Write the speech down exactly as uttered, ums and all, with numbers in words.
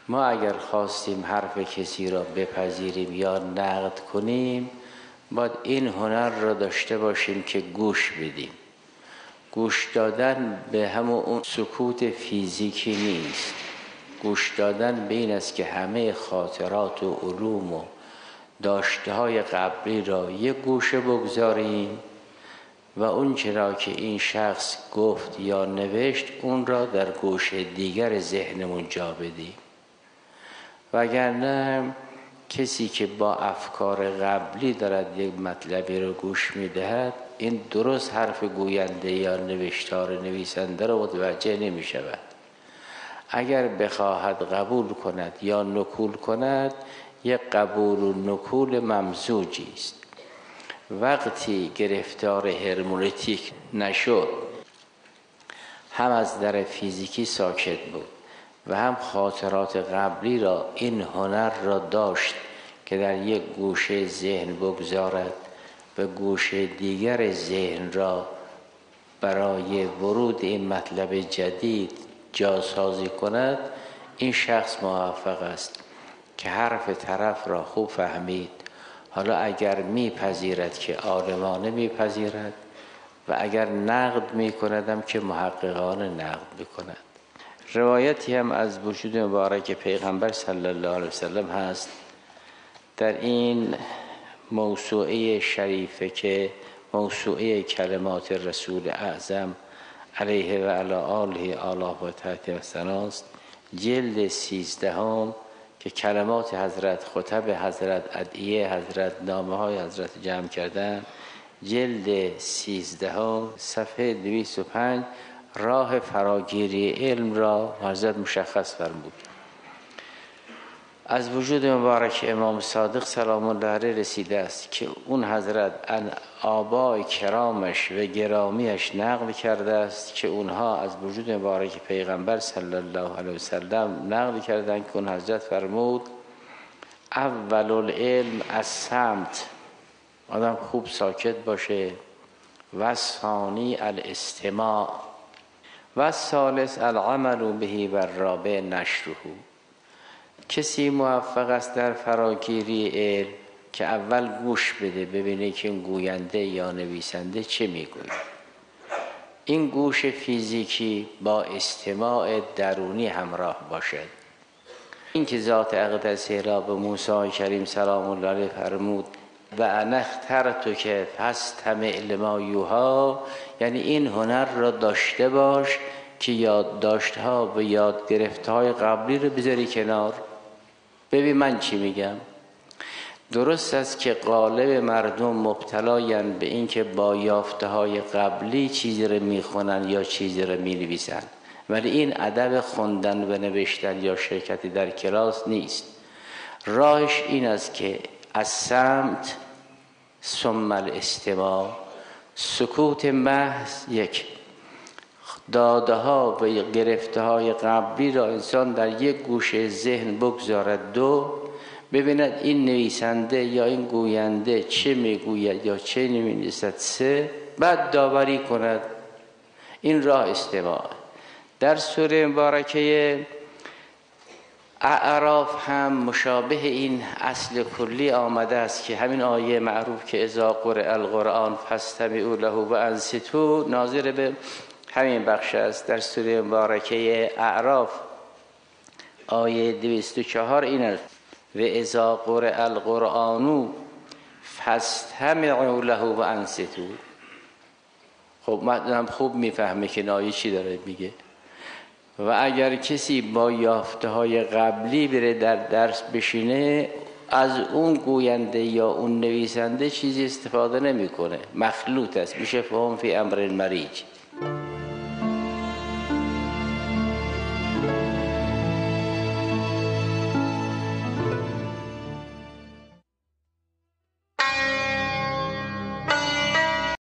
ما اگر خواستیم حرف کسی را بپذیریم یا نقد کنیم باید این هنر را داشته باشیم که گوش بدیم. گوش دادن به همون اون سکوت فیزیکی نیست. گوش دادن به این است که همه خاطرات و علوم و داشته های قبلی را یک گوشه بگذاریم و اون چرا که این شخص گفت یا نوشت اون را در گوشه دیگر ذهنمون جا بدیم. وگرنه کسی که با افکار قبلی دارد یک مطلبی رو گوش میدهد این درست حرف گوینده یا نوشتار نویسنده را متوجه نمی شود. اگر بخواهد قبول کند یا نکول کند یک قبول و نکول ممزوجی است. وقتی گرفتار هرمونتیک نشد هم از در فیزیکی ساکت بود و هم خاطرات قبلی را این هنر را داشت که در یک گوشه ذهن بگذارد و گوشه دیگر ذهن را برای ورود این مطلب جدید جاسازی کند، این شخص موفق است که حرف طرف را خوب فهمید. حالا اگر میپذیرد که عالمانه میپذیرد و اگر نقد میکندم که محققانه نقد بکند. روایتی هم از وجود مبارک پیغمبر صلی الله علیه وسلم هست در این موسوعه شریفه که موسوعه کلمات رسول اعظم علیه و علی آله آله و تحت و ثناست، جلد سیزدهم که کلمات حضرت، خطب حضرت، ادعیه حضرت، نامه های حضرت جمع کردن، جلد سیزدهم صفحه دویست و پنج راه فراگیری علم را حضرت مشخص فرمود. از وجود مبارک امام صادق سلام الله علیه رسیده است که اون حضرت ان آبای کرامش و گرامیش نقل کرده است که اونها از وجود مبارک پیغمبر صلی الله علیه وسلم نقل کردند که اون حضرت فرمود اول العلم الصمت، آدم خوب ساکت باشه، و ثانی الاستماع و ثالث العمل به و الرابع نشره. کسی موفق است در فراگیری علم که اول گوش بده ببینه که این گوینده یا نویسنده چه میگوید. این گوش فیزیکی با استماع درونی همراه باشد. این که ذات اقدسه را به موسی کریم سلام الله علیه فرمود و انا اخترتک فاستمع لما یوحی، یعنی این هنر را داشته باش که یادداشت‌ها و یاد گرفته‌های قبلی رو بذاری کنار، ببین من چی میگم. درست است که غالب مردم مبتلایند به این که با یافته‌های قبلی چیزی رو میخونن یا چیزی رو مینویسن، ولی این ادب خوندن و نوشتن یا شرکتی در کلاس نیست. راهش این است که از سمت ثم الاستماع، سکوت محض یک، داده ها و گرفته های قبلی را انسان در یک گوشه ذهن بگذارد، دو، ببیند این نویسنده یا این گوینده چه میگوید یا چه نمی‌نویسد، سه، بعد داوری کند. این راه استماع. در سوره مبارکه اعراف هم مشابه این اصل کلی آمده است که همین آیه معروف که اذا قرئ القرآن فاستمعوا له و انصتوا ناظر به همین بخش است. در سوره مبارکه اعراف آیه دویست و چهار این است و اذا قرئ القرآن فاستمعوا له و انصتوا. خب من خوب میفهمه که این آیه چی داره میگه. و اگر کسی با یافته های قبلی بره در درس بشینه، از اون گوینده یا اون نویسنده چیزی استفاده نمیکنه، مخلوط است، میشه فهم فی امر مریج.